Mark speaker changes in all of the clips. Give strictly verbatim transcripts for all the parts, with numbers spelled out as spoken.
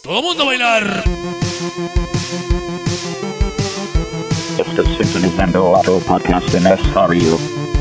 Speaker 1: ¡Todo mundo a bailar!
Speaker 2: Estás sintonizando otro podcast innecesario.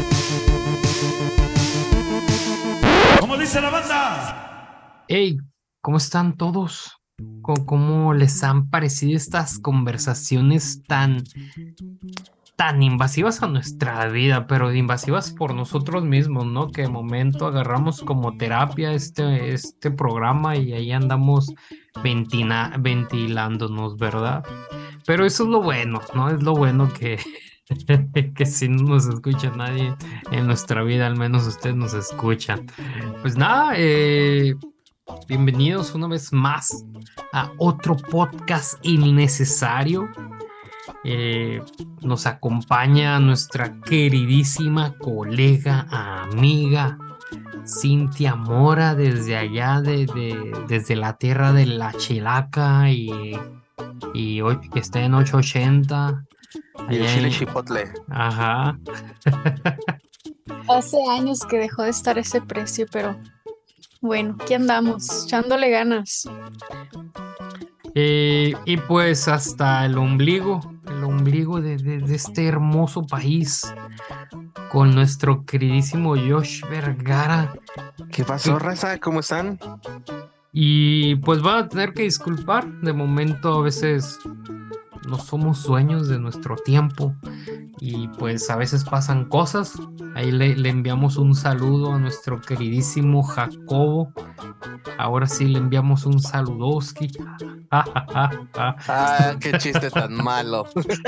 Speaker 1: ¿Cómo dice la banda?
Speaker 3: Hey, ¿cómo están todos? ¿Cómo, cómo les han parecido estas conversaciones tan, tan invasivas a nuestra vida, pero invasivas por nosotros mismos, ¿no? Que de momento agarramos como terapia este, este programa y ahí andamos ventina, ventilándonos, ¿verdad? Pero eso es lo bueno, ¿no? Es lo bueno que, que si no nos escucha nadie en nuestra vida, al menos ustedes nos escuchan. Pues nada, eh, bienvenidos una vez más a otro podcast innecesario. Eh, nos acompaña nuestra queridísima colega, amiga Cintia Mora desde allá, de, de- desde la tierra de la Chilaca y, y hoy que está en ochocientos ochenta.
Speaker 4: Y el
Speaker 3: allá
Speaker 4: chile
Speaker 3: en-
Speaker 4: chipotle.
Speaker 3: Ajá.
Speaker 5: Hace años que dejó de estar ese precio, pero bueno, aquí andamos, echándole ganas.
Speaker 3: Eh, y pues hasta el ombligo, el ombligo de, de- de este hermoso país, con nuestro queridísimo Josh Vergara.
Speaker 4: ¿Qué pasó, raza? ¿Cómo están?
Speaker 3: Y pues van a tener que disculpar, de momento a veces no somos dueños de nuestro tiempo y pues a veces pasan cosas. Ahí le, le enviamos un saludo a nuestro queridísimo Jacobo. Ahora sí le enviamos un saludoski.
Speaker 4: Ah, qué chiste tan malo.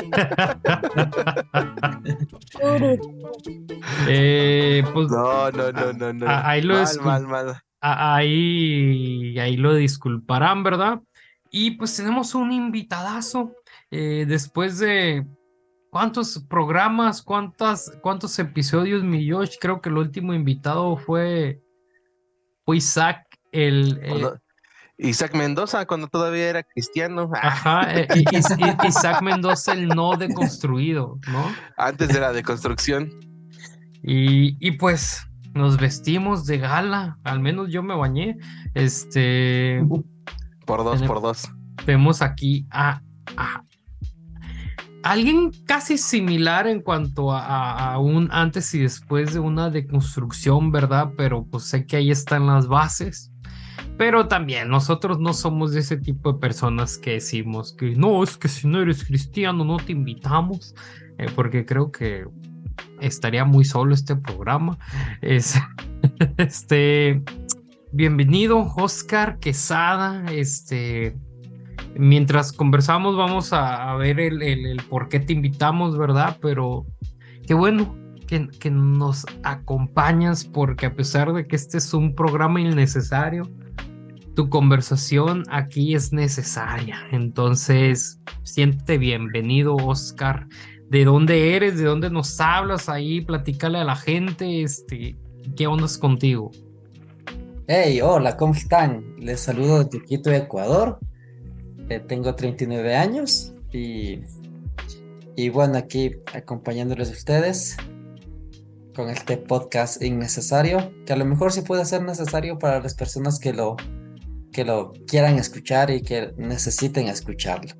Speaker 3: Eh, pues
Speaker 4: No, no, no, no, no.
Speaker 3: Ah, ahí lo
Speaker 4: mal,
Speaker 3: discul-
Speaker 4: mal, mal.
Speaker 3: a- ahí, ahí lo disculparán, ¿verdad? Y pues tenemos un invitadazo. eh, después de cuántos programas, cuántas, cuántos episodios, mi Josh. Creo que el último invitado fue, fue Isaac, el, eh,
Speaker 4: Cuando- Isaac Mendoza, cuando todavía era cristiano. Ah,
Speaker 3: ajá, eh, I- Is- I- Isaac Mendoza, el no deconstruido, ¿no?
Speaker 4: antes de la deconstrucción.
Speaker 3: Y, y pues nos vestimos de gala, al menos yo me bañé. Este,
Speaker 4: Por dos,
Speaker 3: Tenem-
Speaker 4: por dos.
Speaker 3: vemos aquí a, a alguien casi similar en cuanto a, a- a un antes y después de una deconstrucción, ¿verdad? Pero pues sé que ahí están las bases. Pero también nosotros no somos de ese tipo de personas que decimos que no, es que si no eres cristiano no te invitamos, eh, porque creo que estaría muy solo este programa. Es, este, bienvenido, Oscar Quesada. Este, mientras conversamos vamos a, a ver el, el- el por qué te invitamos, ¿verdad? Pero qué bueno que, que nos acompañas, porque a pesar de que este es un programa innecesario, tu conversación aquí es necesaria. Entonces, siéntete bienvenido, Oscar. ¿De dónde eres? ¿De dónde nos hablas? Ahí, platícale a la gente, este, ¿qué ondas contigo?
Speaker 6: Hey, hola, ¿cómo están? Les saludo desde Quito, Ecuador. Eh, tengo treinta y nueve años y, y bueno, aquí acompañándoles a ustedes con este podcast innecesario, que a lo mejor sí puede ser necesario para las personas que lo, que lo quieran escuchar y que necesiten escucharlo.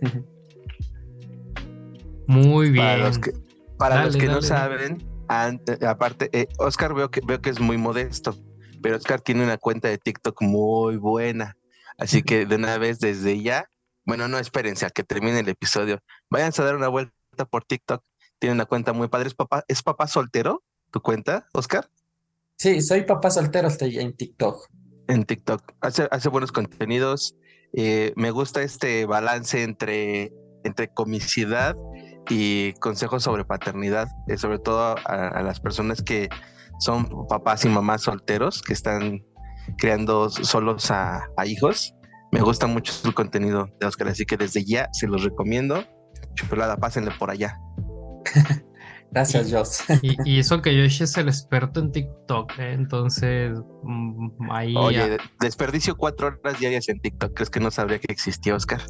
Speaker 3: Muy bien.
Speaker 4: Para los que, para
Speaker 3: Dale,
Speaker 4: los que no
Speaker 3: dale.
Speaker 4: saben, ante- aparte, eh, Oscar veo que, veo que es muy modesto, pero Oscar tiene una cuenta de TikTok muy buena. Así que de una vez desde ya, bueno, no espérense a que termine el episodio. Váyanse a dar una vuelta por TikTok. Tiene una cuenta muy padre. ¿Es papá, es papá soltero tu cuenta, Oscar?
Speaker 6: Sí, soy papá soltero, estoy en TikTok.
Speaker 4: En TikTok. Hace, hace buenos contenidos. Eh, me gusta este balance entre, entre comicidad y consejos sobre paternidad, eh, sobre todo a, a las personas que son papás y mamás solteros, que están creando solos a, a hijos. Me gusta mucho el contenido de Oscar, así que desde ya se los recomiendo. Chulada, pásenle por allá.
Speaker 6: Gracias, Joss.
Speaker 3: Y, y eso que Yoshi es el experto en TikTok, ¿eh? Entonces, mm, ahí...
Speaker 4: Oye,
Speaker 3: ah,
Speaker 4: de- desperdicio cuatro horas diarias en TikTok. ¿Crees que no sabría que existía, Oscar?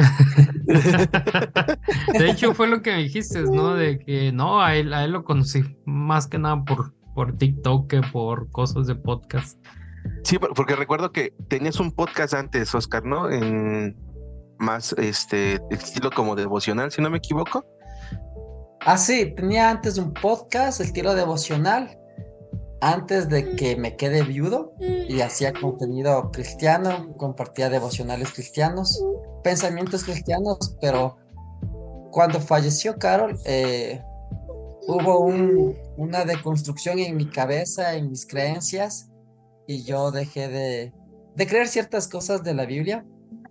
Speaker 3: De hecho, fue lo que me dijiste, ¿no? De que no, a él, a él lo conocí más que nada por, por TikTok que por cosas de podcast.
Speaker 4: Sí, por- porque recuerdo que tenías un podcast antes, Oscar, ¿no? En más este estilo como devocional, si no me equivoco.
Speaker 6: Ah, sí, tenía antes un podcast, el tiro devocional, antes de que me quede viudo y hacía contenido cristiano, compartía devocionales cristianos, pensamientos cristianos, pero cuando falleció Carol, eh, hubo un- una deconstrucción en mi cabeza, en mis creencias, y yo dejé de, de creer ciertas cosas de la Biblia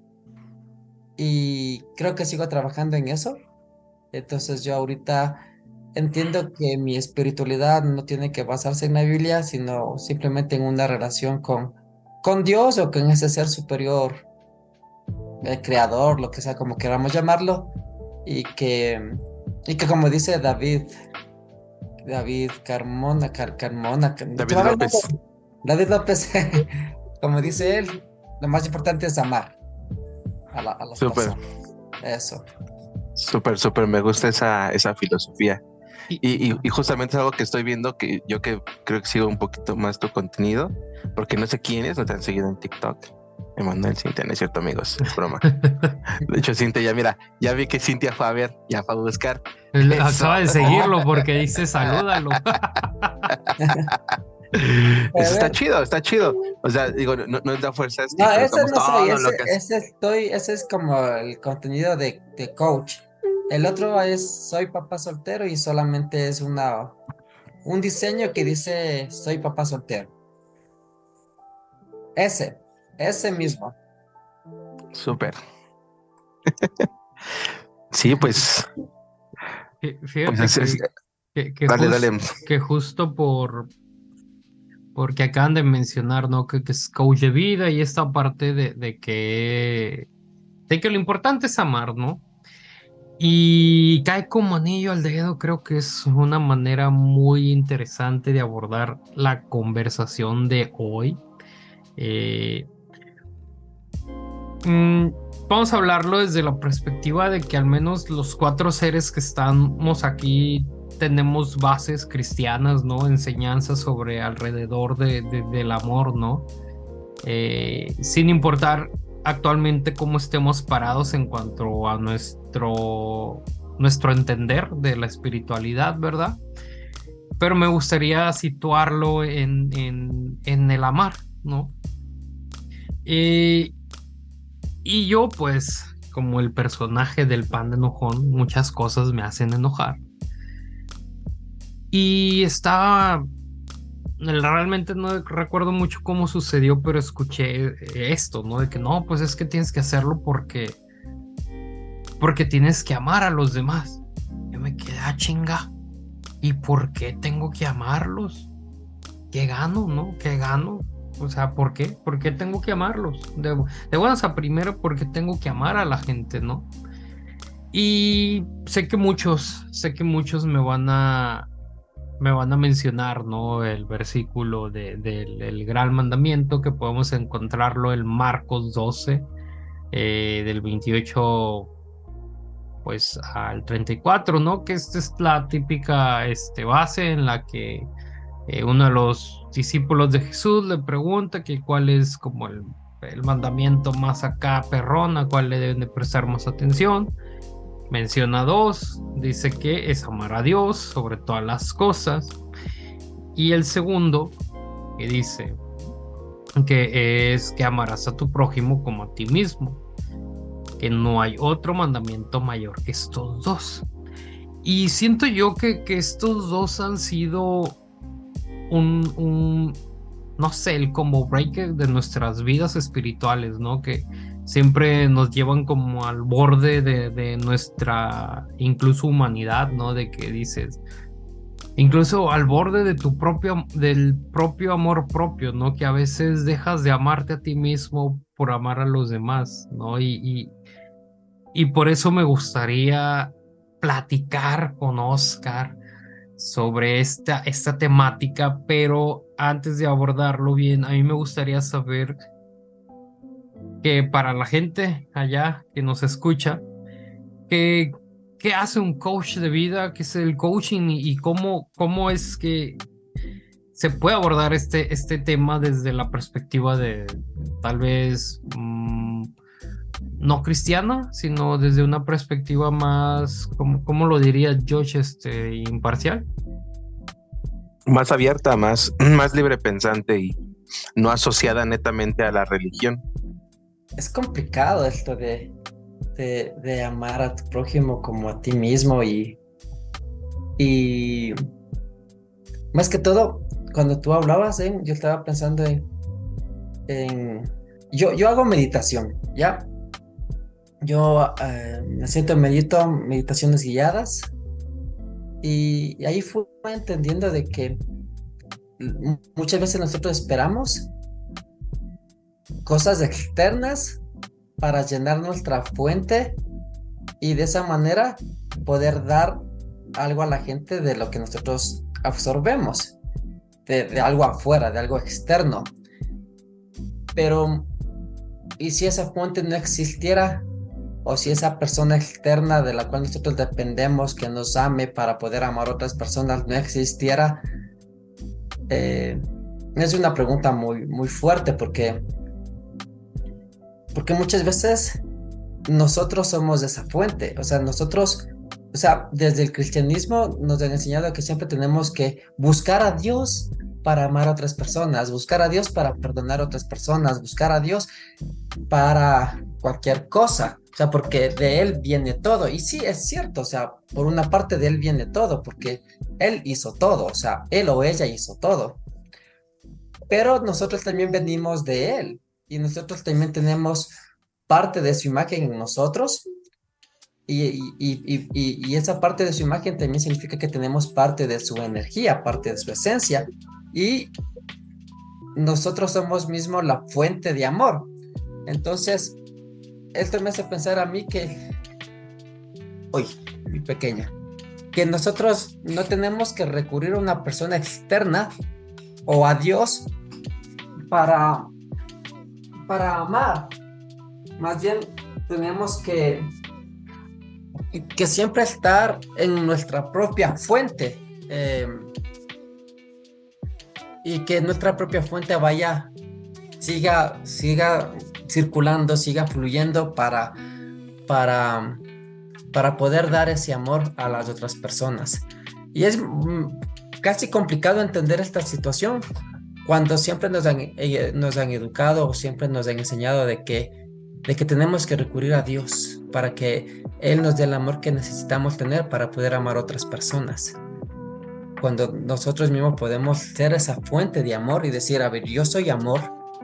Speaker 6: y creo que sigo trabajando en eso. Entonces yo ahorita entiendo que mi espiritualidad no tiene que basarse en la Biblia, sino simplemente en una relación con, con Dios o con ese ser superior, el creador, lo que sea, como queramos llamarlo, y que, y que como dice David, David Carmona, Car- Carmona, Car- se
Speaker 4: David
Speaker 6: me va el
Speaker 4: López.
Speaker 6: nombre. David López, como dice él, lo más importante es amar a, la- a las
Speaker 4: Súper,
Speaker 6: personas. Eso.
Speaker 4: súper, súper. Me gusta esa, esa filosofía.
Speaker 3: Y-
Speaker 4: Y, y, y justamente es algo que estoy viendo que yo que creo que sigo un poquito más tu contenido, porque no sé quiénes no te han seguido en TikTok. Emanuel Cintia, no es cierto, amigos, es broma. De hecho, Cintia, ya mira, ya vi que Cintia fue a ver, ya fue a buscar.
Speaker 3: Él
Speaker 4: Eso.
Speaker 3: acaba de seguirlo porque dice salúdalo.
Speaker 4: Eso está
Speaker 6: ver.
Speaker 4: chido, está chido. O sea, digo, no, no es la fuerza, es que
Speaker 6: No, ese
Speaker 4: colocamos
Speaker 6: no soy,
Speaker 4: todo lo
Speaker 6: ese,
Speaker 4: que hace.
Speaker 6: ese estoy, ese es como el contenido de, de coach. El otro es soy papá soltero y solamente es una un diseño que dice soy papá soltero. Ese, ese mismo.
Speaker 4: Súper. Sí, pues,
Speaker 3: Fí-
Speaker 4: pues
Speaker 3: Fíjate
Speaker 4: es- es-
Speaker 3: que, que, que
Speaker 4: dale,
Speaker 3: jus-
Speaker 4: dale.
Speaker 3: que justo por porque acaban de mencionar, ¿no? Que, que es coach de vida y esta parte de, de que de que lo importante es amar, ¿no? Y cae como anillo al dedo, creo que es una manera muy interesante de abordar la conversación de hoy. Eh, mm, Vamos a hablarlo desde la perspectiva de que al menos los cuatro seres que estamos aquí tenemos bases cristianas, ¿no? Enseñanzas sobre alrededor de, de- del amor, ¿no? Eh, sin importar actualmente cómo estemos parados en cuanto a nuestro, nuestro entender de la espiritualidad, ¿verdad? Pero me gustaría situarlo en, en, en el amar, ¿no? Eh, y yo, pues, como el personaje del pan de enojón, muchas cosas me hacen enojar. Y estaba, realmente no recuerdo mucho cómo sucedió, pero escuché eh, esto, ¿no? De que no, pues es que tienes que hacerlo porque, porque tienes que amar a los demás. Yo me quedé a chinga. ¿Y por qué tengo que amarlos? ¿Qué gano, no? ¿Qué gano? O sea, ¿por qué? ¿Por qué tengo que amarlos? De, de buenas a primero, porque tengo que amar a la gente, ¿no? Y sé que muchos, sé que muchos me van a, me van a mencionar, ¿no? El versículo de, del el gran mandamiento que podemos encontrarlo en Marcos doce, eh, del veintiocho pues al treinta y cuatro, ¿no? Que esta es la típica este, base en la que eh, uno de los discípulos de Jesús le pregunta que cuál es como el, el mandamiento más acá perrón, a cuál le deben de prestar más atención. Menciona dos, dice que es amar a Dios sobre todas las cosas. Y el segundo, que dice que es que amarás a tu prójimo como a ti mismo, que no hay otro mandamiento mayor que estos dos. Y siento yo que, que estos dos han sido un, un, no sé, el combo breaker de nuestras vidas espirituales, ¿no? Que siempre nos llevan como al borde de, de nuestra incluso humanidad, ¿no? De que dices, incluso al borde de tu propio, del propio amor propio, ¿no? Que a veces dejas de amarte a ti mismo por amar a los demás, ¿no? Y, y, y por eso me gustaría platicar con Oscar sobre esta, esta temática, pero antes de abordarlo bien, a mí me gustaría saber que para la gente allá que nos escucha, que, ¿qué hace un coach de vida? ¿Qué es el coaching? Y, y cómo, cómo es que se puede abordar este, este tema desde la perspectiva de tal vez mmm, no cristiana, sino desde una perspectiva más, ¿cómo, cómo lo diría Josh, este, imparcial?
Speaker 4: Más abierta, más, más libre pensante y no asociada netamente a la religión.
Speaker 6: Es complicado esto de, de, de amar a tu prójimo como a ti mismo y, y más que todo, cuando tú hablabas, ¿eh? Yo estaba pensando en, en yo, yo hago meditación, ¿ya? Yo eh, me siento, medito, meditaciones guiadas y, y ahí fui entendiendo de que m- muchas veces nosotros esperamos cosas externas para llenar nuestra fuente y de esa manera poder dar algo a la gente de lo que nosotros absorbemos, de, de algo afuera, de algo externo. Pero, ¿y si esa fuente no existiera? O si esa persona externa de la cual nosotros dependemos que nos ame para poder amar a otras personas no existiera. Eh, es una pregunta muy, muy fuerte porque, porque muchas veces nosotros somos esa fuente. O sea, nosotros, o sea, desde el cristianismo nos han enseñado que siempre tenemos que buscar a Dios para amar a otras personas, buscar a Dios para perdonar a otras personas, buscar a Dios para cualquier cosa, o sea, porque de Él viene todo. Y sí, es cierto, o sea, por una parte de Él viene todo, porque Él hizo todo, o sea, Él o ella hizo todo. Pero nosotros también venimos de Él y nosotros también tenemos parte de su imagen en nosotros. Y, y, y, y, y esa parte de su imagen también significa que tenemos parte de su energía, parte de su esencia. Y nosotros somos mismo la fuente de amor. Entonces, esto me hace pensar a mí que, uy, mi pequeña, que nosotros no tenemos que recurrir a una persona externa o a Dios para, para amar. Más bien, tenemos que, que siempre estar en nuestra propia fuente. Eh, y que nuestra propia fuente vaya, siga, siga circulando, siga fluyendo para, para, para poder dar ese amor a las otras personas. Y es mm, casi complicado entender esta situación cuando siempre nos han, eh, nos han educado o siempre nos han enseñado de que, de que tenemos que recurrir a Dios para que Él nos dé el amor que necesitamos tener para poder amar a otras personas. Cuando nosotros mismos podemos ser esa fuente de amor y decir, a ver, yo soy amor,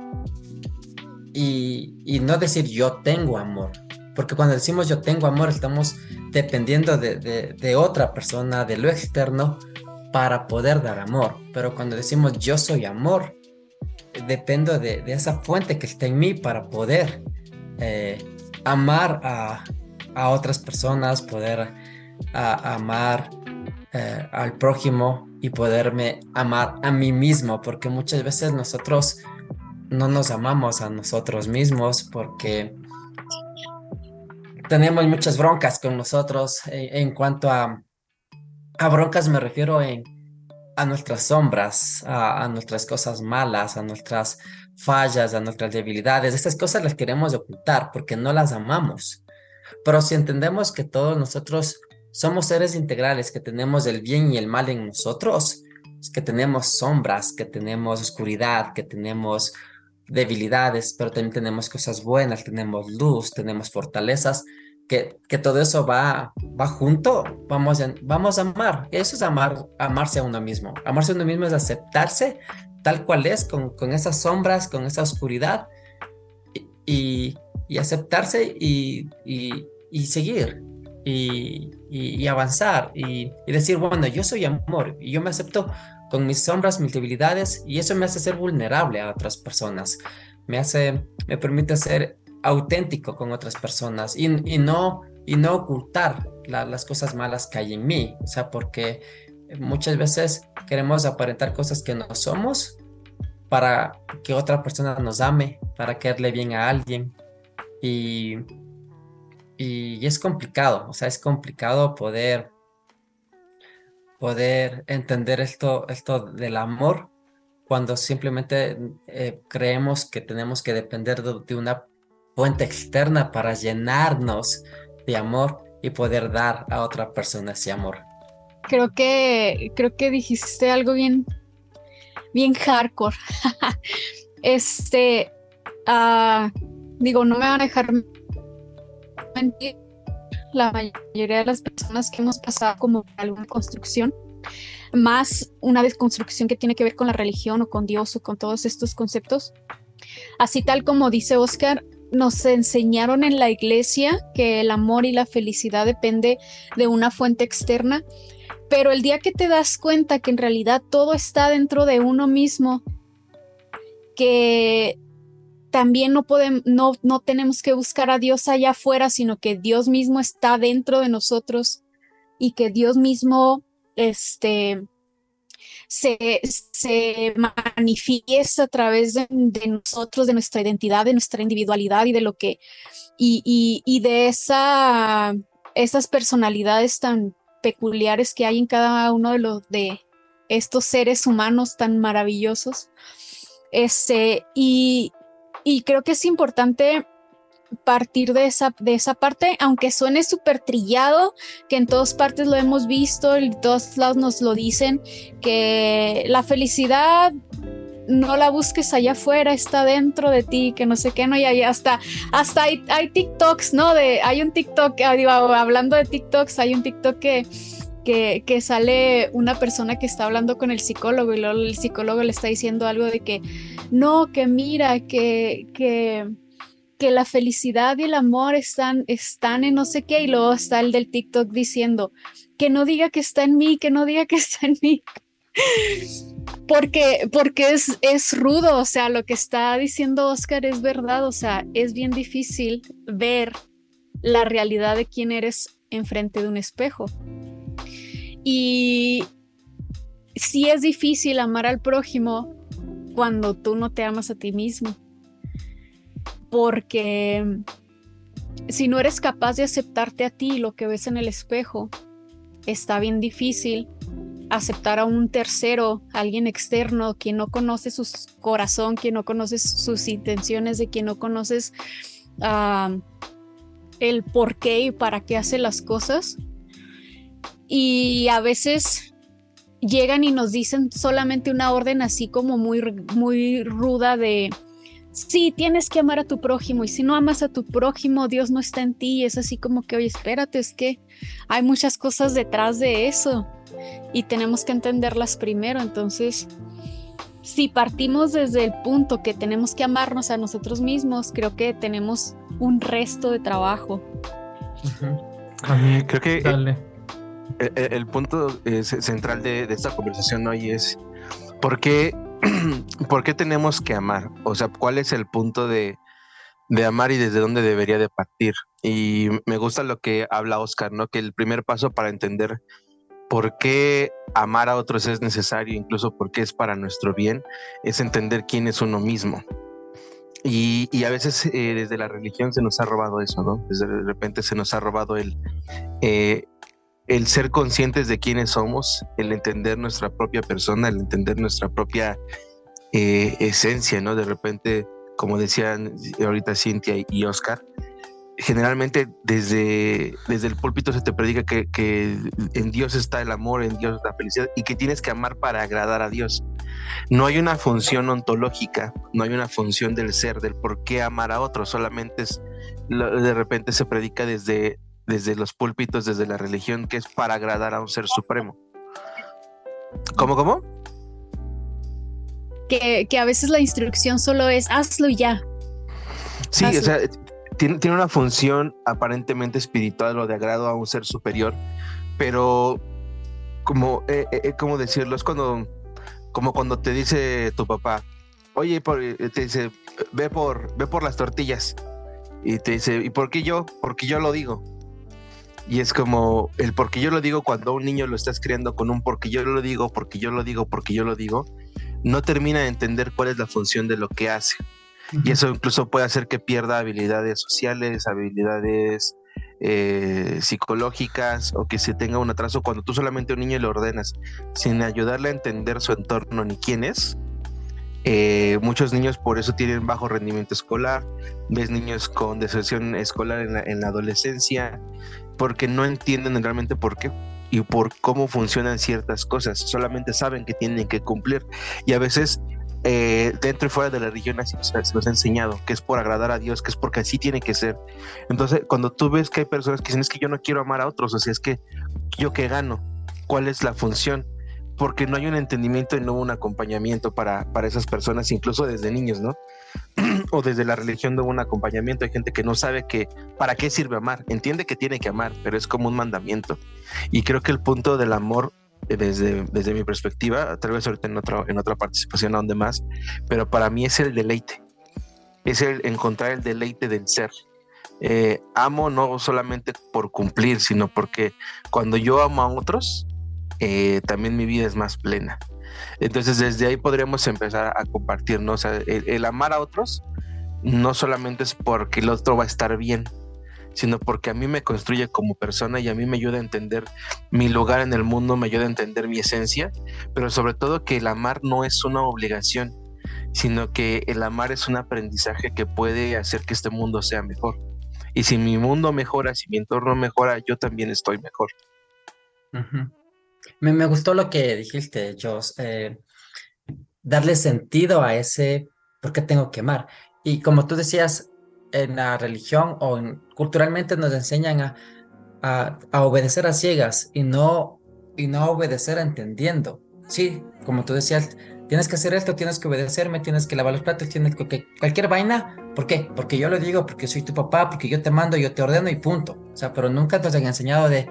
Speaker 6: y, y no decir yo tengo amor, porque cuando decimos yo tengo amor estamos dependiendo de, de, de otra persona, de lo externo, para poder dar amor. Pero cuando decimos yo soy amor, dependo de, de esa fuente que está en mí para poder eh, amar a, a otras personas, poder a, amar Eh, al prójimo y poderme amar a mí mismo, porque muchas veces nosotros no nos amamos a nosotros mismos porque tenemos muchas broncas con nosotros. En, en cuanto a, a broncas me refiero en, a nuestras sombras, a, a nuestras cosas malas, a nuestras fallas, a nuestras debilidades. Estas cosas las queremos ocultar porque no las amamos. Pero si entendemos que todos nosotros somos seres integrales, que tenemos el bien y el mal en nosotros, que tenemos sombras, que tenemos oscuridad, que tenemos debilidades, pero también tenemos cosas buenas, tenemos luz, tenemos fortalezas, que, que todo eso va, va junto, vamos a, vamos a amar. Eso es amar, amarse a uno mismo. Amarse a uno mismo es aceptarse tal cual es, con, con esas sombras, con esa oscuridad, y, y aceptarse y, y, y seguir. Y, y, y avanzar y, y decir, bueno, yo soy amor y yo me acepto con mis sombras, mis debilidades, y eso me hace ser vulnerable a otras personas, me hace, me permite ser auténtico con otras personas y, y, no, y no ocultar la, las cosas malas que hay en mí, o sea, porque muchas veces queremos aparentar cosas que no somos para que otra persona nos ame, para caerle bien a alguien, y Y es complicado, o sea, es complicado poder, poder entender esto, esto del amor cuando simplemente eh, creemos que tenemos que depender de, de una fuente externa para llenarnos de amor y poder dar a otra persona ese amor.
Speaker 5: Creo que, creo que dijiste algo bien, bien hardcore. Este, ah, digo, no me van a dejar mentir. La mayoría de las personas que hemos pasado como por alguna construcción, más una desconstrucción que tiene que ver con la religión o con Dios o con todos estos conceptos, así tal como dice Oscar, nos enseñaron en la iglesia que el amor y la felicidad depende de una fuente externa, pero el día que te das cuenta que en realidad todo está dentro de uno mismo, que también no podemos, no, no tenemos que buscar a Dios allá afuera, sino que Dios mismo está dentro de nosotros y que Dios mismo este, se, se manifiesta a través de, de nosotros, de nuestra identidad, de nuestra individualidad y de lo que, y, y, y de esa, esas personalidades tan peculiares que hay en cada uno de los de estos seres humanos tan maravillosos. Este, y Y creo que es importante partir de esa, de esa parte, aunque suene súper trillado, que en todas partes lo hemos visto, en todos lados nos lo dicen, que la felicidad no la busques allá afuera, está dentro de ti, que no sé qué, no, y hay hasta, hasta hay, hay TikToks, ¿no? De, hay un TikTok, digo, hablando de TikToks, hay un TikTok que... Que, que sale una persona que está hablando con el psicólogo y luego el psicólogo le está diciendo algo de que no, que mira, que, que, que la felicidad y el amor están, están en no sé qué, y luego está el del TikTok diciendo que no diga que está en mí, que no diga que está en mí. Porque, porque es, es rudo, o sea, lo que está diciendo Oscar es verdad, o sea, es bien difícil ver la realidad de quién eres enfrente de un espejo. Y sí es difícil amar al prójimo cuando tú no te amas a ti mismo, porque si no eres capaz de aceptarte a ti, lo que ves en el espejo, está bien difícil aceptar a un tercero, a alguien externo, quien no conoce su corazón, quien no conoce sus intenciones, de quien no conoces uh, el por qué y para qué hace las cosas. Y a veces llegan y nos dicen solamente una orden así como muy, muy ruda de sí, tienes que amar a tu prójimo, y si no amas a tu prójimo, Dios no está en ti. Y es así como que, oye, espérate, es que hay muchas cosas detrás de eso y tenemos que entenderlas primero. Entonces, si partimos desde el punto que tenemos que amarnos a nosotros mismos, creo que tenemos un resto de trabajo.
Speaker 3: Uh-huh. A mí,
Speaker 4: creo que
Speaker 3: dale.
Speaker 4: El, el, el punto eh, central de, de esta conversación hoy es ¿por qué, ¿por qué tenemos que amar? O sea, ¿cuál es el punto de, de amar y desde dónde debería de partir? Y me gusta lo que habla Oscar, ¿no? Que el primer paso para entender por qué amar a otros es necesario, incluso por qué es para nuestro bien, es entender quién es uno mismo. Y, y a veces eh, desde la religión se nos ha robado eso, ¿no? Desde de repente se nos ha robado el... Eh, el ser conscientes de quiénes somos, el entender nuestra propia persona, el entender nuestra propia eh, esencia, ¿no? De repente, como decían ahorita Cintia y Oscar, generalmente desde, desde el púlpito se te predica que, que en Dios está el amor, en Dios la felicidad, y que tienes que amar para agradar a Dios. No hay una función ontológica, no hay una función del ser, del por qué amar a otros, solamente es, de repente se predica desde desde los púlpitos, desde la religión, que es para agradar a un ser supremo. ¿Cómo, cómo?
Speaker 5: Que, que a veces la instrucción solo es hazlo y ya.
Speaker 4: Sí,
Speaker 5: hazlo.
Speaker 4: O sea, tiene, tiene una función aparentemente espiritual o de agrado a un ser superior, pero como, eh, eh, ¿cómo decirlo? Es cuando, como cuando te dice tu papá, oye, por, te dice, ve por, ve por las tortillas. Y te dice, ¿y por qué yo? Porque yo lo digo. Y es como el porque yo lo digo cuando un niño lo estás criando con un porque yo lo digo, porque yo lo digo, porque yo lo digo, no termina de entender cuál es la función de lo que hace. Uh-huh. Y eso incluso puede hacer que pierda habilidades sociales, habilidades eh, psicológicas, o que se tenga un atraso cuando tú solamente a un niño le ordenas sin ayudarle a entender su entorno ni quién es. Eh, muchos niños por eso tienen bajo rendimiento escolar, ves niños con deserción escolar en la, en la adolescencia, porque no entienden realmente por qué y por cómo funcionan ciertas cosas, solamente saben que tienen que cumplir y a veces eh, dentro y fuera de la religión así se nos ha enseñado, que es por agradar a Dios, que es porque así tiene que ser. Entonces cuando tú ves que hay personas que dicen es que yo no quiero amar a otros, o sea, es que yo qué gano, cuál es la función, porque no hay un entendimiento y no un acompañamiento para, para esas personas, incluso desde niños, ¿no? O desde la religión no hubo un acompañamiento. Hay gente que no sabe que para qué sirve amar, entiende que tiene que amar, pero es como un mandamiento. Y creo que el punto del amor, desde, desde mi perspectiva, tal vez ahorita en, otro, en otra participación aún de más, pero para mí es el deleite, es el encontrar el deleite del ser. Eh, amo no solamente por cumplir, sino porque cuando yo amo a otros, eh, también mi vida es más plena. Entonces desde ahí podríamos empezar a compartir, ¿no? O sea, el, el amar a otros no solamente es porque el otro va a estar bien, sino porque a mí me construye como persona y a mí me ayuda a entender mi lugar en el mundo, me ayuda a entender mi esencia, pero sobre todo que el amar no es una obligación, sino que el amar es un aprendizaje que puede hacer que este mundo sea mejor. Y si mi mundo mejora, si mi entorno mejora, yo también estoy mejor.
Speaker 6: Ujú. Me, me gustó lo que dijiste, Jos, eh, darle sentido a ese por qué tengo que amar. Y como tú decías, en la religión o en- culturalmente nos enseñan a, a, a obedecer a ciegas y no, y no a obedecer entendiendo. Sí, como tú decías, tienes que hacer esto, tienes que obedecerme, tienes que lavar los platos, tienes que, que- cualquier vaina. ¿Por qué? Porque yo lo digo, porque soy tu papá, porque yo te mando, yo te ordeno y punto. O sea, pero nunca nos han enseñado de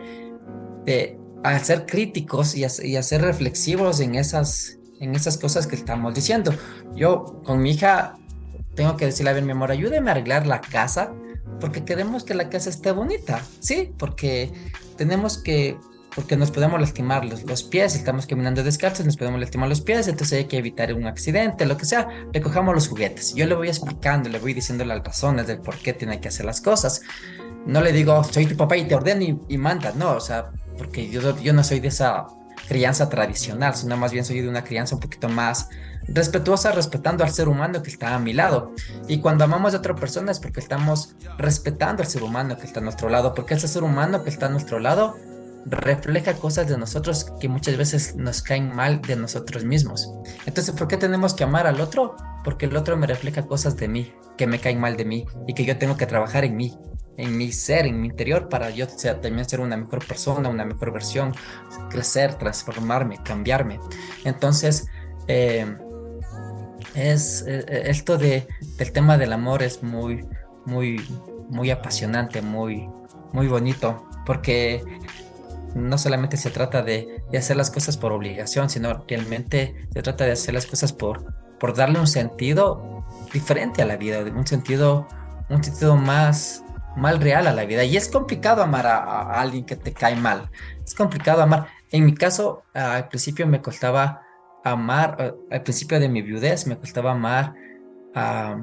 Speaker 6: de a ser críticos y a, y a ser reflexivos en esas, en esas cosas que estamos diciendo. Yo con mi hija tengo que decirle, a ver, mi amor, ayúdeme a arreglar la casa porque queremos que la casa esté bonita, ¿sí? Porque tenemos que, porque nos podemos lastimar los, los pies, estamos caminando descalzos, nos podemos lastimar los pies, entonces hay que evitar un accidente, lo que sea, recojamos los juguetes. Yo le voy explicando, le voy diciendo las razones del por qué tiene que hacer las cosas. No le digo, soy tu papá y te ordeno y, y manda, no, o sea, porque yo, yo no soy de esa crianza tradicional, sino más bien soy de una crianza un poquito más respetuosa, respetando al ser humano que está a mi lado. Y cuando amamos a otra persona es porque estamos respetando al ser humano que está a nuestro lado, porque ese ser humano que está a nuestro lado refleja cosas de nosotros que muchas veces nos caen mal de nosotros mismos. Entonces, ¿por qué tenemos que amar al otro? Porque el otro me refleja cosas de mí, que me caen mal de mí y que yo tengo que trabajar en mí, en mi ser, en mi interior, para yo ser, también ser una mejor persona, una mejor versión, crecer, transformarme, cambiarme. Entonces, eh, es eh, esto de, del tema del amor es muy, muy, muy apasionante, muy, muy bonito, porque no solamente se trata de, de hacer las cosas por obligación, sino realmente se trata de hacer las cosas por, por darle un sentido diferente a la vida, un sentido, un sentido más, más real a la vida. Y es complicado amar a, a alguien que te cae mal. Es complicado amar. En mi caso, ah, al principio me costaba amar, ah, al principio de mi viudez, me costaba amar a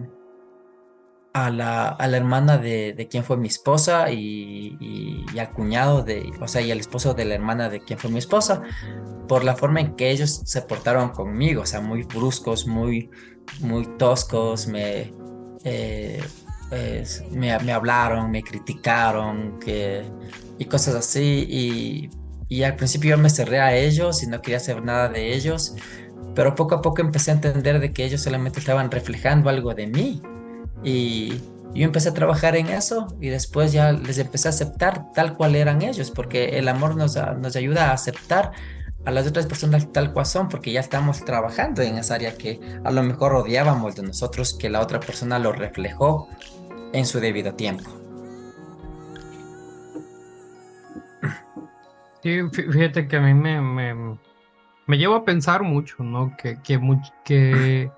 Speaker 6: a la, a la hermana de, de quien fue mi esposa y, y, y al cuñado de, o sea, y al esposo de la hermana de quien fue mi esposa, por la forma en que ellos se portaron conmigo, o sea, muy bruscos, muy, muy toscos, me, eh, es- me, me hablaron, me criticaron, que, y cosas así, y, y al principio yo me cerré a ellos y no quería hacer nada de ellos, pero poco a poco empecé a entender de que ellos solamente estaban reflejando algo de mí y yo empecé a trabajar en eso y después ya les empecé a aceptar tal cual eran ellos, porque el amor nos, a- nos ayuda a aceptar a las otras personas tal cual son, porque ya estamos trabajando en esa área que a lo mejor odiábamos de nosotros, que la otra persona lo reflejó en su debido tiempo.
Speaker 3: Sí, fí- fíjate que a mí me, me, me llevo a pensar mucho, ¿no? Que, que, much- que,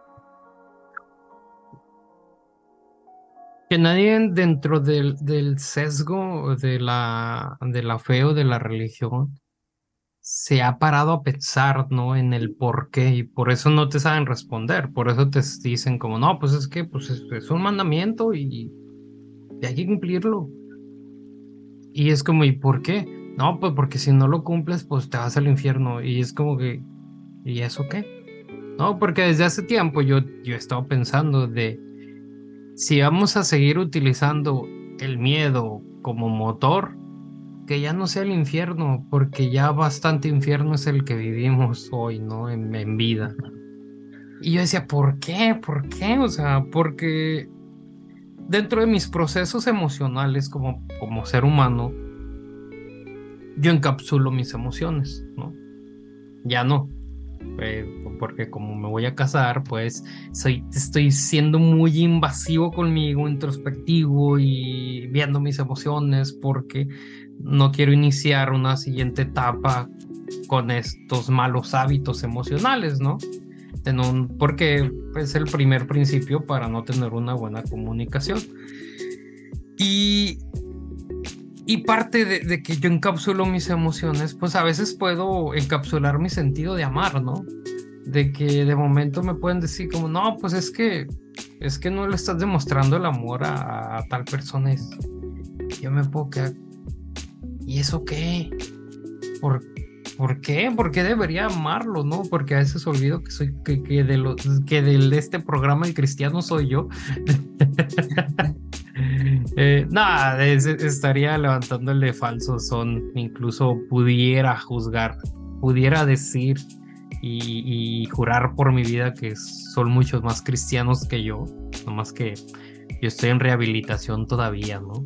Speaker 3: que nadie dentro del, del sesgo de la, de la fe o de la religión se ha parado a pensar, ¿no? En el por qué y por eso no te saben responder, por eso te dicen como, no, pues es que pues es, es un mandamiento y, y hay que cumplirlo. Y es como, ¿y por qué? No, pues porque si no lo cumples, pues te vas al infierno. Y es como que, ¿y eso qué? No, porque desde hace tiempo yo, yo he estado pensando de si vamos a seguir utilizando el miedo como motor, que ya no sea el infierno, porque ya bastante infierno es el que vivimos hoy, ¿no? En, en vida. Y yo decía, ¿por qué? ¿Por qué? O sea, porque dentro de mis procesos emocionales como, como ser humano, yo encapsulo mis emociones, ¿no? Ya no. Eh, porque como me voy a casar, pues soy, estoy siendo muy invasivo conmigo, introspectivo y viendo mis emociones porque no quiero iniciar una siguiente etapa con estos malos hábitos emocionales, ¿no? De no- porque es el primer principio para no tener una buena comunicación. Y, y parte de, de que yo encapsulo mis emociones, pues a veces puedo encapsular mi sentido de amar, ¿no? De que de momento me pueden decir como, no, pues es que es que no le estás demostrando el amor a, a tal persona. Es, yo me puedo quedar, ¿y eso qué? ¿Por, ¿por qué? ¿Por qué debería amarlo, no? Porque a veces olvido que soy, que, que de los, que del de este programa el cristiano soy yo. Eh, nada, es- estaría levantándole falso son, incluso pudiera juzgar, pudiera decir y, y jurar por mi vida que son muchos más cristianos que yo, nomás que yo estoy en rehabilitación todavía, ¿no?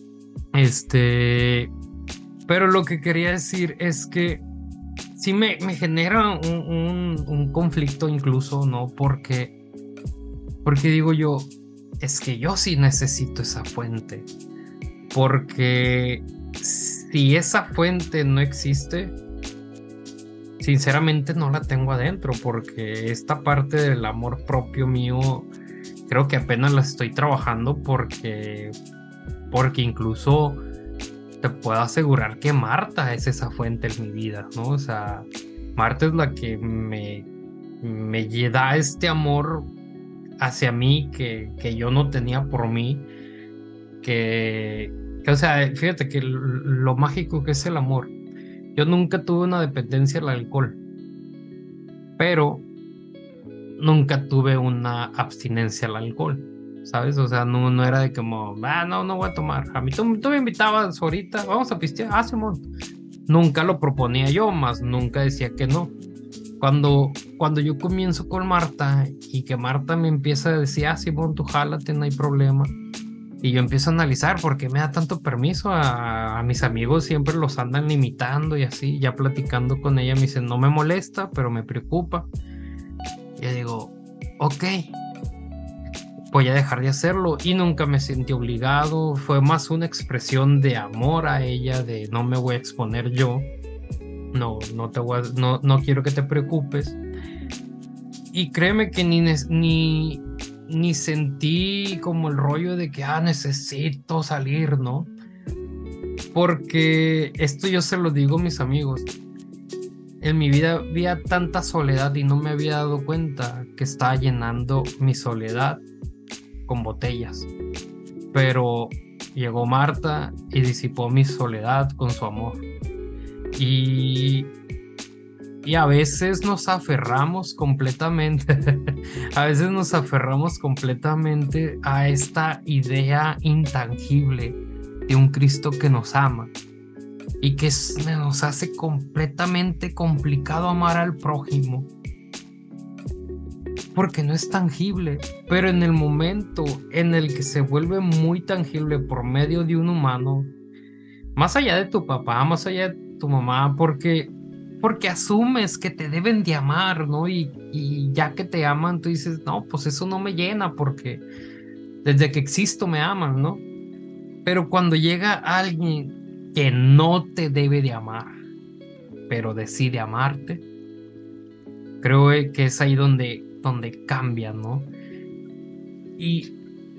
Speaker 3: Este, pero lo que quería decir es que sí me, me genera un, un- un conflicto incluso, ¿no? Porque, porque digo yo, es que yo sí necesito esa fuente, porque si esa fuente no existe, sinceramente no la tengo adentro, porque esta parte del amor propio mío creo que apenas la estoy trabajando porque, porque incluso te puedo asegurar que Marta es esa fuente en mi vida, ¿no? O sea, Marta es la que me, me da este amor hacia mí que, que yo no tenía por mí, que, que, o sea, fíjate que lo mágico que es el amor. Yo nunca tuve una dependencia al alcohol, pero nunca tuve una abstinencia al alcohol, ¿sabes? O sea, no, no era de como, ah, no, no voy a tomar. A mí tú, tú me invitabas ahorita, vamos a pistear, ah, Simón. Nunca lo proponía yo, más nunca decía que no. Cuando, cuando yo comienzo con Marta y que Marta me empieza a decir, ah, Simón, tú jálate, no hay problema. Y yo empiezo a analizar por qué me da tanto permiso a, a mis amigos, siempre los andan limitando y así, ya platicando con ella me dicen, no me molesta, pero me preocupa. Y yo digo, ok, voy a dejar de hacerlo y nunca me sentí obligado, fue más una expresión de amor a ella, de no me voy a exponer yo, no, no, te voy a- no, no quiero que te preocupes. Y créeme que ni, nes- ni, ni sentí como el rollo de que, ah, necesito salir, ¿no? Porque esto yo se lo digo a mis amigos. En mi vida había tanta soledad y no me había dado cuenta que estaba llenando mi soledad con botellas. Pero llegó Marta y disipó mi soledad con su amor. Y, y a veces nos aferramos completamente, a veces nos aferramos completamente a esta idea intangible de un Cristo que nos ama y que es- nos hace completamente complicado amar al prójimo porque no es tangible, pero en el momento en el que se vuelve muy tangible por medio de un humano, más allá de tu papá, más allá de tu mamá, porque, porque asumes que te deben de amar, ¿no? Y, y ya que te aman, tú dices, no, pues eso no me llena porque desde que existo me aman, ¿no? Pero cuando llega alguien que no te debe de amar, pero decide amarte, creo que es ahí donde, donde cambia, ¿no? Y,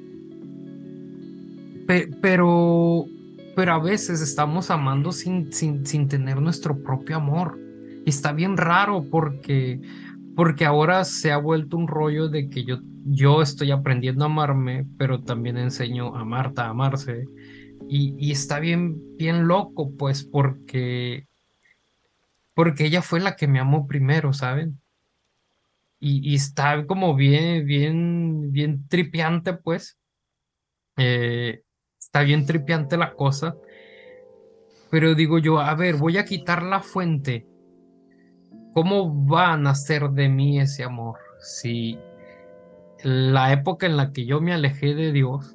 Speaker 3: pe- pero, pero a veces estamos amando sin, sin, sin tener nuestro propio amor. Y está bien raro porque, porque ahora se ha vuelto un rollo de que yo, yo estoy aprendiendo a amarme, pero también enseño a Marta a amarse. Y, y está bien, bien loco, pues, porque, porque ella fue la que me amó primero, ¿saben? y, y está como bien, bien, bien tripiante, pues. Eh, está bien tripiante la cosa. Pero digo yo, a ver, voy a quitar la fuente. ¿Cómo va a nacer de mí ese amor? Si la época en la que yo me alejé de Dios,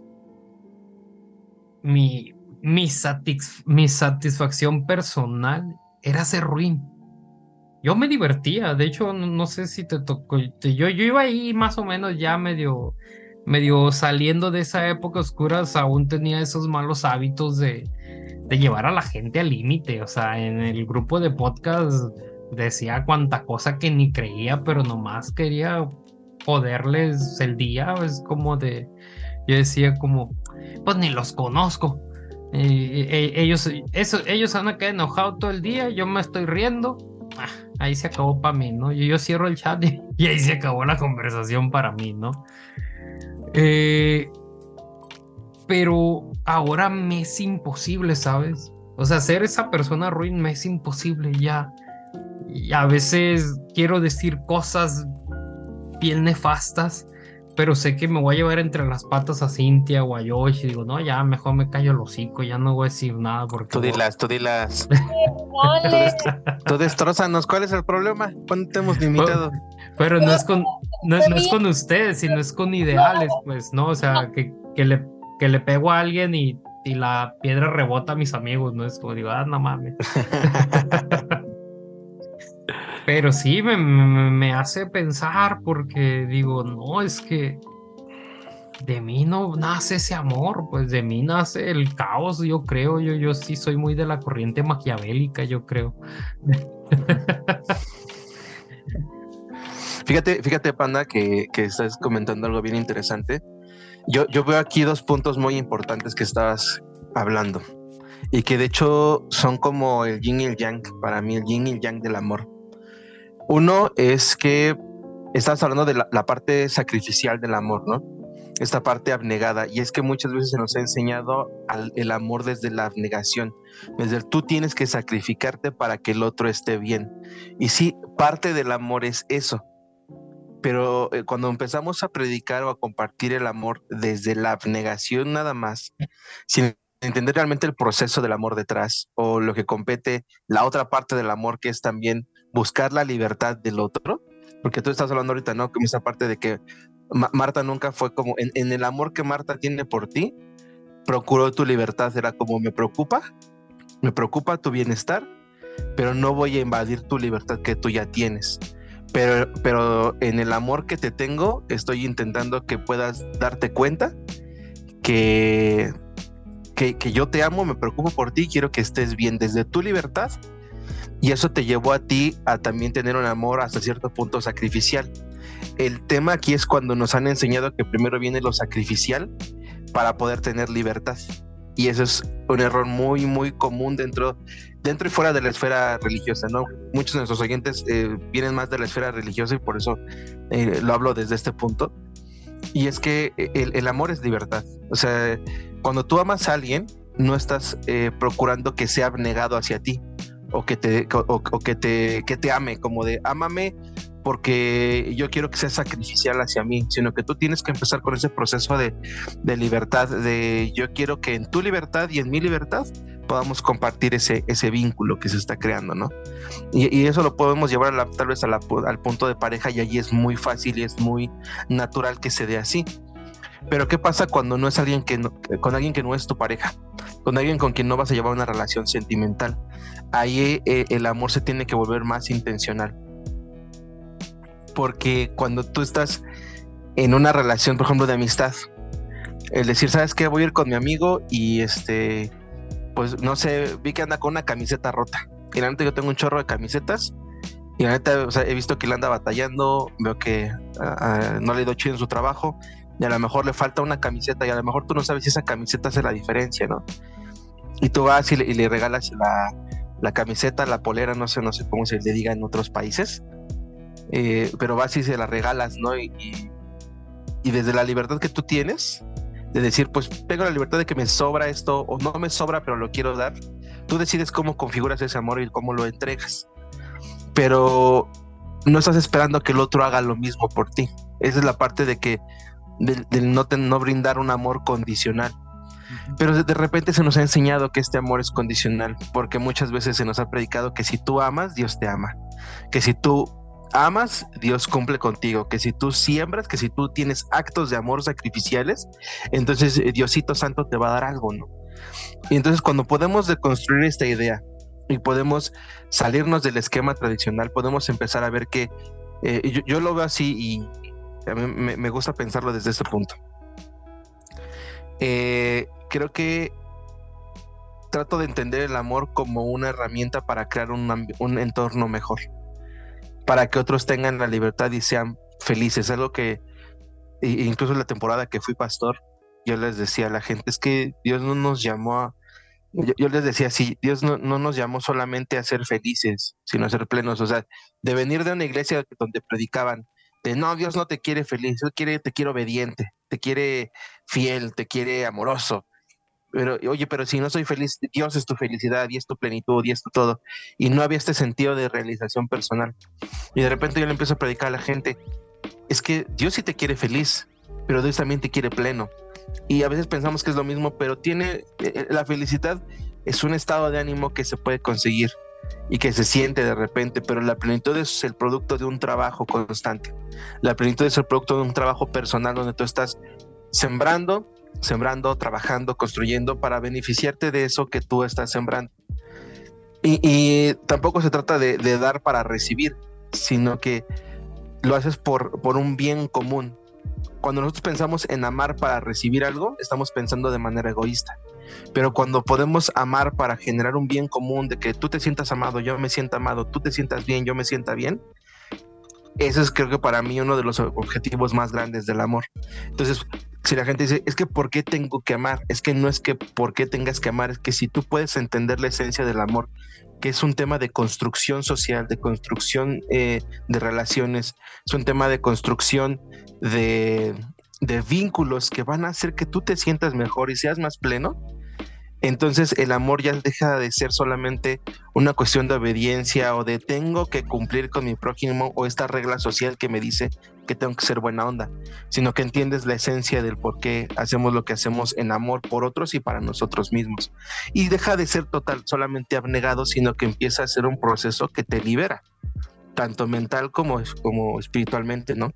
Speaker 3: mi, mi, satis- mi satisfacción personal era ser ruin. Yo me divertía, de hecho, no, no sé si te tocó, te- yo, yo iba ahí más o menos ya medio, medio saliendo de esa época oscura, aún tenía esos malos hábitos de, de llevar a la gente al límite, o sea, en el grupo de podcast decía cuanta cosa que ni creía, pero nomás quería joderles el día, es como de, yo decía como, pues ni los conozco. Eh, eh, ellos, eso, ellos van a quedar enojados todo el día, yo me estoy riendo. Ah, ahí se acabó para mí, ¿no? Yo, yo cierro el chat y, y ahí se acabó la conversación para mí, ¿no? Eh, pero ahora me es imposible, ¿sabes? O sea, ser esa persona ruin me es imposible ya. Y a veces quiero decir cosas bien nefastas, pero sé que me voy a llevar entre las patas a Cintia o a Josh y digo, no, ya mejor me callo el hocico, ya no voy a decir nada porque...
Speaker 4: Tú
Speaker 3: voy-
Speaker 4: dilas, tú dilas.
Speaker 5: Dale.
Speaker 4: Tú, dest- tú destrózanos. ¿Cuál es el problema? ¿Cuándo te hemos
Speaker 3: Pero,
Speaker 4: limitado?
Speaker 3: pero no es con, no, no es con ustedes, sino es con ideales, pues, ¿no? O sea, que, que le, que le pego a alguien y, y la piedra rebota a mis amigos, ¿no? Es como digo, ah, no mames. Pero sí, me, me, me hace pensar porque digo, no, es que de mí no nace ese amor, pues de mí nace el caos, yo creo, yo, yo sí soy muy de la corriente maquiavélica, yo creo.
Speaker 4: Fíjate, fíjate, Panda, que, que estás comentando algo bien interesante. Yo, yo veo aquí dos puntos muy importantes que estabas hablando y que de hecho son como el yin y el yang, para mí el yin y el yang del amor. Uno es que estabas hablando de la, la parte sacrificial del amor, ¿no? Esta parte abnegada, y es que muchas veces se nos ha enseñado al, el amor desde la abnegación, desde el tú tienes que sacrificarte para que el otro esté bien. Y sí, parte del amor es eso. Pero eh, cuando empezamos a predicar o a compartir el amor desde la abnegación nada más, sin entender realmente el proceso del amor detrás o lo que compete la otra parte del amor, que es también buscar la libertad del otro, porque tú estás hablando ahorita, ¿no? Como esa parte de que Ma- Marta nunca fue como, en, en el amor que Marta tiene por ti, procuró tu libertad, era como me preocupa, me preocupa tu bienestar, pero no voy a invadir tu libertad que tú ya tienes. Pero, pero en el amor que te tengo, estoy intentando que puedas darte cuenta que, que, que yo te amo, me preocupo por ti, quiero que estés bien desde tu libertad. Y eso te llevó a ti a también tener un amor hasta cierto punto sacrificial. El tema aquí es cuando nos han enseñado que primero viene lo sacrificial para poder tener libertad. Y eso es un error muy, muy común dentro, dentro y fuera de la esfera religiosa, ¿no? Muchos de nuestros oyentes eh, vienen más de la esfera religiosa y por eso eh, lo hablo desde este punto. Y es que el, el amor es libertad. O sea, cuando tú amas a alguien, no estás eh, procurando que sea abnegado hacia ti o que te, o, o que te, que te ame, como de ámame porque yo quiero que sea sacrificial hacia mí, sino que tú tienes que empezar con ese proceso de, de libertad, de yo quiero que en tu libertad y en mi libertad podamos compartir ese, ese vínculo que se está creando, ¿no? Y, y eso lo podemos llevar a la, tal vez a la, al punto de pareja, y allí es muy fácil y es muy natural que se dé así. Pero ¿qué pasa cuando no es alguien que no, con alguien que no es tu pareja? Con alguien con quien no vas a llevar una relación sentimental. Ahí eh, el amor se tiene que volver más intencional. Porque cuando tú estás en una relación, por ejemplo, de amistad, el decir, ¿sabes qué? Voy a ir con mi amigo y este, pues no sé, vi que anda con una camiseta rota. Y la neta yo tengo un chorro de camisetas y la neta, o sea, he visto que él anda batallando, veo que uh, uh, no le ha ido chido en su trabajo y a lo mejor le falta una camiseta y a lo mejor tú no sabes si esa camiseta hace la diferencia, ¿no? Y tú vas y le, y le regalas la, la camiseta, la polera, no sé, no sé cómo se le diga en otros países. Eh, pero vas y se la regalas, ¿no? Y, y, y desde la libertad que tú tienes, de decir, pues tengo la libertad de que me sobra esto, o no me sobra, pero lo quiero dar, tú decides cómo configuras ese amor y cómo lo entregas. Pero no estás esperando que el otro haga lo mismo por ti. Esa es la parte de que del, del no, ten, no brindar un amor condicional. Pero de, de repente se nos ha enseñado que este amor es condicional, porque muchas veces se nos ha predicado que si tú amas, Dios te ama, que si tú amas, Dios cumple contigo, que si tú siembras, que si tú tienes actos de amor sacrificiales, entonces eh, Diosito Santo te va a dar algo, ¿no? Y entonces cuando podemos deconstruir esta idea y podemos salirnos del esquema tradicional, podemos empezar a ver que eh, yo, yo lo veo así y a mí me, me gusta pensarlo desde este punto. Eh, creo que trato de entender el amor como una herramienta para crear un, un entorno mejor, para que otros tengan la libertad y sean felices. Algo que incluso en la temporada que fui pastor, yo les decía a la gente, es que Dios no nos llamó a... Yo, yo les decía así, Dios no, no nos llamó solamente a ser felices, sino a ser plenos. O sea, de venir de una iglesia donde predicaban, de no, Dios no te quiere feliz, Él quiere, te quiere obediente, te quiere fiel, te quiere amoroso. Pero, oye, pero si no soy feliz, Dios es tu felicidad y es tu plenitud y es tu todo. Y no había este sentido de realización personal. Y de repente yo le empiezo a predicar a la gente, es que Dios sí te quiere feliz, pero Dios también te quiere pleno. Y a veces pensamos que es lo mismo, pero tiene, eh, la felicidad es un estado de ánimo que se puede conseguir y que se siente de repente, pero la plenitud es el producto de un trabajo constante. La plenitud es el producto de un trabajo personal donde tú estás sembrando, sembrando, trabajando, construyendo para beneficiarte de eso que tú estás sembrando. Y, y tampoco se trata de, de dar para recibir, sino que lo haces por, por un bien común. Cuando nosotros pensamos en amar para recibir algo, estamos pensando de manera egoísta. Pero cuando podemos amar para generar un bien común, de que tú te sientas amado, yo me sienta amado, tú te sientas bien, yo me sienta bien, eso es, creo que para mí, uno de los objetivos más grandes del amor. Entonces, si la gente dice, es que ¿por qué tengo que amar? Es que no es que ¿por qué tengas que amar? Es que si tú puedes entender la esencia del amor, que es un tema de construcción social, de construcción eh, de relaciones, es un tema de construcción de, de vínculos que van a hacer que tú te sientas mejor y seas más pleno, entonces el amor ya deja de ser solamente una cuestión de obediencia o de tengo que cumplir con mi prójimo o esta regla social que me dice que tengo que ser buena onda, sino que entiendes la esencia del por qué hacemos lo que hacemos en amor por otros y para nosotros mismos. Y deja de ser total, solamente abnegado, sino que empieza a ser un proceso que te libera, tanto mental como, como espiritualmente, ¿no?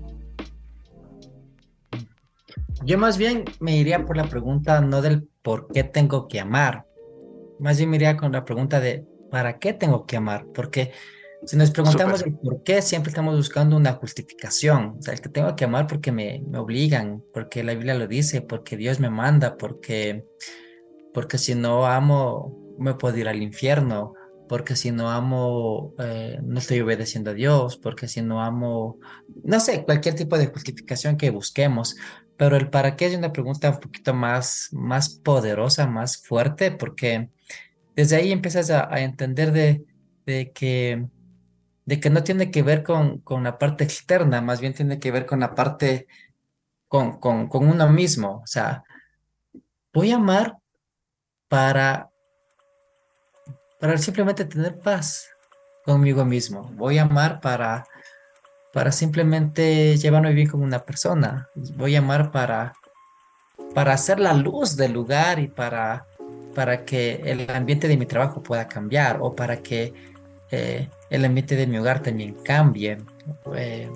Speaker 6: Yo más bien me iría por la pregunta no del por qué tengo que amar, más bien me iría con la pregunta de ¿para qué tengo que amar? Porque si nos preguntamos el por qué, siempre estamos buscando una justificación. O sea, es que tengo que amar porque me, me obligan, porque la Biblia lo dice, porque Dios me manda, porque, porque si no amo me puedo ir al infierno, porque si no amo eh, no estoy obedeciendo a Dios, porque si no amo, no sé, cualquier tipo de justificación que busquemos. Pero el para qué es una pregunta un poquito más, más poderosa, más fuerte, porque desde ahí empiezas a, a entender de, de, que, de que no tiene que ver con, con la parte externa, más bien tiene que ver con la parte, con, con, con uno mismo. O sea, voy a amar para, para simplemente tener paz conmigo mismo. Voy a amar para... para simplemente llevarme bien con una persona. Voy a amar para, para hacer la luz del lugar y para, para que el ambiente de mi trabajo pueda cambiar o para que eh, el ambiente de mi hogar también cambie. Eh,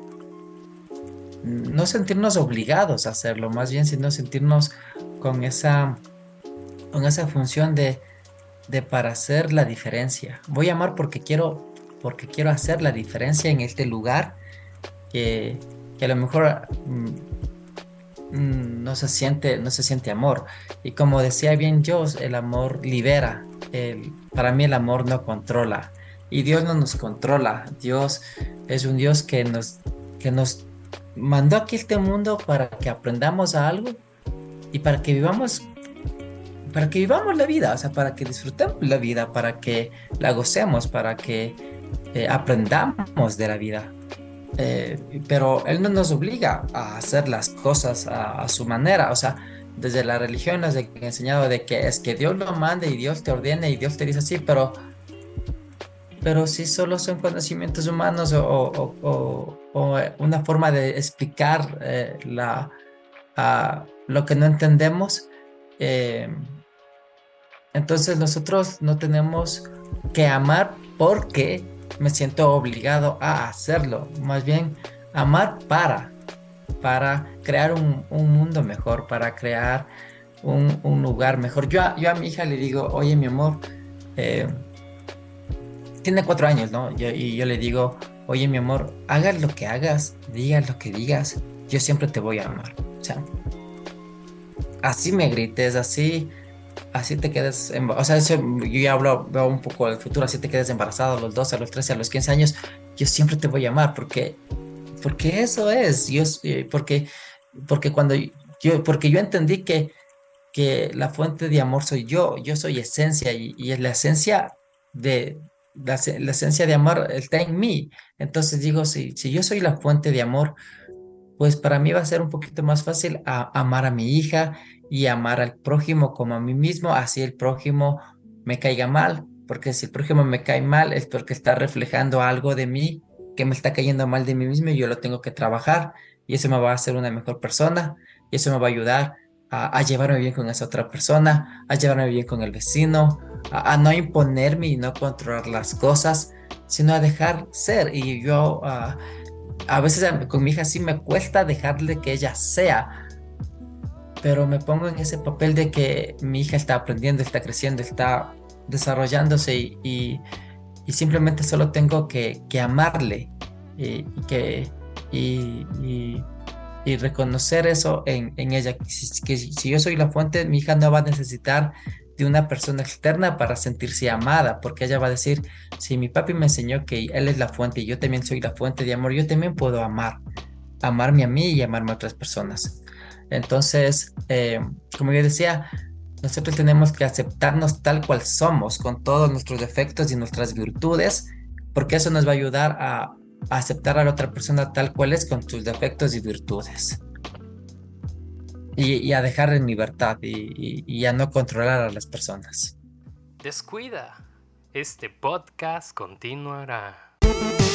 Speaker 6: no sentirnos obligados a hacerlo, más bien sino sentirnos con esa, con esa función de, de para hacer la diferencia. Voy a amar porque quiero porque quiero hacer la diferencia en este lugar que, que a lo mejor mm, mm, no se siente, no se siente amor. Y como decía bien Dios, el amor libera. El, para mí el amor no controla. Y Dios no nos controla. Dios es un Dios que nos, que nos mandó aquí a este mundo para que aprendamos a algo y para que vivamos para que vivamos la vida, o sea, para que disfrutemos la vida, para que la gocemos, para que Eh, aprendamos de la vida, eh, pero Él no nos obliga a hacer las cosas a, a su manera. O sea, desde la religión nos han enseñado de que es que Dios lo manda y Dios te ordena y Dios te dice así, pero pero si solo son conocimientos humanos o, o- o- o una forma de explicar eh, la, a lo que no entendemos, eh, entonces nosotros no tenemos que amar porque me siento obligado a hacerlo. Más bien, amar para, para crear un, un mundo mejor, para crear un, un lugar mejor. Yo a, yo a mi hija le digo, oye, mi amor, eh, tiene cuatro años, ¿no? Yo- y yo le digo, oye, mi amor, hagas lo que hagas, digas lo que digas, yo siempre te voy a amar. O sea, así me grites, así, así te quedes, emba- o sea, eso, yo ya hablo, veo un poco del futuro, así te quedes embarazado a los doce, a los trece, a los quince años, yo siempre te voy a amar, porque, porque eso es, yo, s- eh, porque, porque cuando yo, porque yo entendí que, que la fuente de amor soy yo, yo soy esencia, y, y es la esencia de, la, ese- la esencia de amor está en mí. Entonces digo, si, si yo soy la fuente de amor, pues para mí va a ser un poquito más fácil a- amar a mi hija y amar al prójimo como a mí mismo, así el prójimo me caiga mal, porque si el prójimo me cae mal es porque está reflejando algo de mí que me está cayendo mal de mí mismo y yo lo tengo que trabajar, y eso me va a hacer una mejor persona, y eso me va a ayudar a, a llevarme bien con esa otra persona, a llevarme bien con el vecino, a, a no imponerme y no controlar las cosas, sino a dejar ser. Y yo, ah, a veces a- con mi hija sí me cuesta dejarle que ella sea, pero me pongo en ese papel de que mi hija está aprendiendo, está creciendo, está desarrollándose, y, y- y simplemente solo tengo que, que amarle, y, y que, y, y- y reconocer eso en, en ella. Si, que si yo soy la fuente, mi hija no va a necesitar de una persona externa para sentirse amada, porque ella va a decir, si mi papi me enseñó que él es la fuente y yo también soy la fuente de amor, yo también puedo amar, amarme a mí y amarme a otras personas. Entonces, eh, como yo decía, nosotros tenemos que aceptarnos tal cual somos, con todos nuestros defectos y nuestras virtudes, porque eso nos va a ayudar a, a aceptar a la otra persona tal cual es, con sus defectos y virtudes. Y, y a dejar en libertad, y, y- y a no controlar a las personas.
Speaker 7: Descuida. Este podcast continuará.